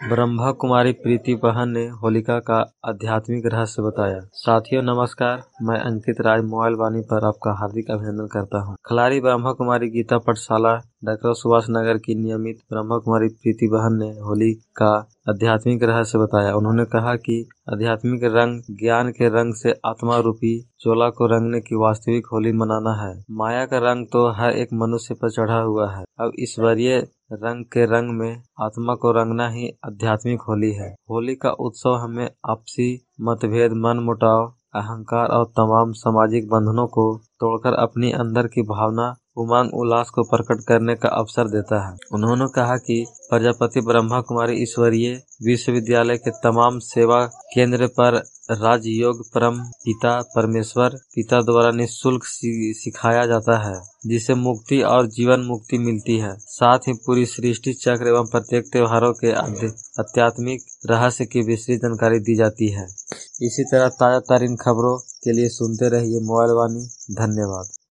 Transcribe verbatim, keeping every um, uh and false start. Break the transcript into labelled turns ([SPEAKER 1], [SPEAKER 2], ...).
[SPEAKER 1] ब्रह्मा कुमारी प्रीति बहन ने होलिका का आध्यात्मिक रहस्य बताया। साथियों नमस्कार, मैं अंकित राज मोबाइल वाणी पर आपका हार्दिक अभिनंदन करता हूं। खिलाड़ी ब्रह्मा कुमारी गीता पाठशाला डॉक्टर सुभाष नगर की नियमित ब्रह्मा कुमारी प्रीति बहन ने होली का आध्यात्मिक रहस्य बताया। उन्होंने कहा कि आध्यात्मिक रंग ज्ञान के रंग से आत्मा रूपी चोला को रंगने की वास्तविक होली मनाना है। माया का रंग तो हर एक मनुष्य पर चढ़ा हुआ है, अब ईश्वरीय रंग के रंग में आत्मा को रंगना ही आध्यात्मिक होली है। होली का उत्सव हमें आपसी मतभेद, मन मुटाव, अहंकार और तमाम सामाजिक बंधनों को तोड़कर अपनी अंदर की भावना, उमंग, उल्लास को प्रकट करने का अवसर देता है। उन्होंने कहा कि प्रजापति ब्रह्मा कुमारी ईश्वरीय विश्वविद्यालय के तमाम सेवा केंद्र पर राजयोग परम पिता परमेश्वर पिता द्वारा निःशुल्क सिखाया जाता है, जिससे मुक्ति और जीवन मुक्ति मिलती है। साथ ही पूरी सृष्टि चक्र एवं प्रत्येक त्योहारों के आध्यात्मिक रहस्य की विस्तृत जानकारी दी जाती है। इसी तरह ताजा तरीन खबरों के लिए सुनते रहिए मोबाइल वाणी। धन्यवाद।